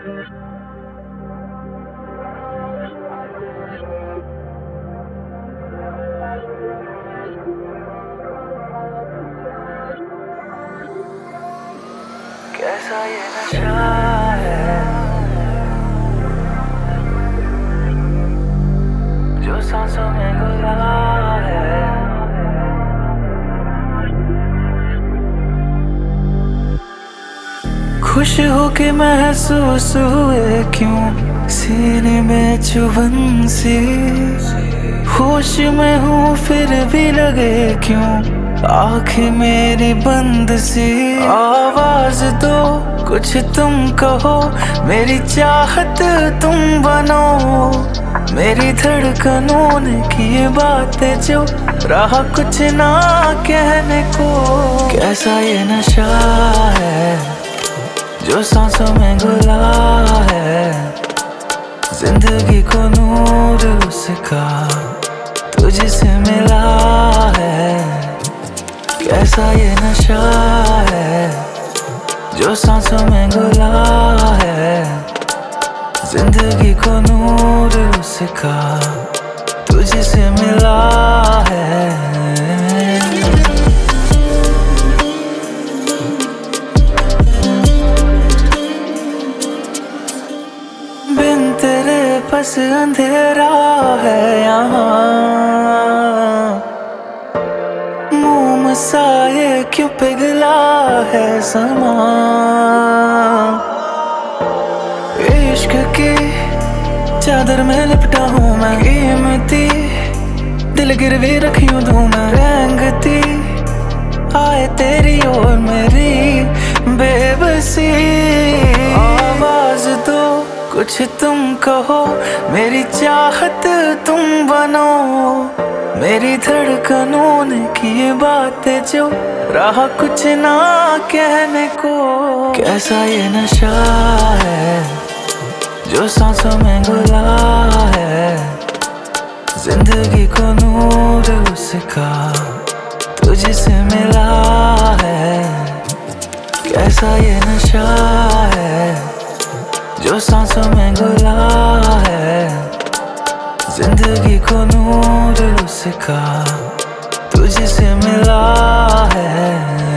कैसा ये नशा है जो सांसों में घुला है। खुश होके महसूस हुए क्यों सीने में चुभन सी, होश में हूँ फिर भी लगे क्यों आँखें मेरी बंद सी। आवाज दो कुछ तुम कहो, मेरी चाहत तुम बनो, मेरी धड़कनों ने की बातें जो रहा कुछ ना कहने को। कैसा ये नशा है जो सांसों में घुला है, जिंदगी को नूर उसका तुझसे मिला है। कैसा ये नशा है जो सांसों में घुला है, जिंदगी को नूर उसका तुझसे मिला है। बिन तेरे बस अंधेरा है यहाँ, मोम सा ये क्यों पिघला है समा। इश्क की चादर में लिपटा हूँ मैं, कीमती दिल गिरवी रखी दूँ मैं। रेंगती आए तेरी और मेरी बेबसी, आवाज दो कुछ तुम कहो, मेरी चाहत तुम बनो, मेरी धड़कनों ने की बातें जो रहा कुछ ना कहने को। कैसा ये नशा है जो सांसों में घुला है, जिंदगी को नूर उसका तुझसे मिला है। कैसा ये नशा है जो सांसों में घुला है, जिंदगी को नूर उसका तुझसे मिला है।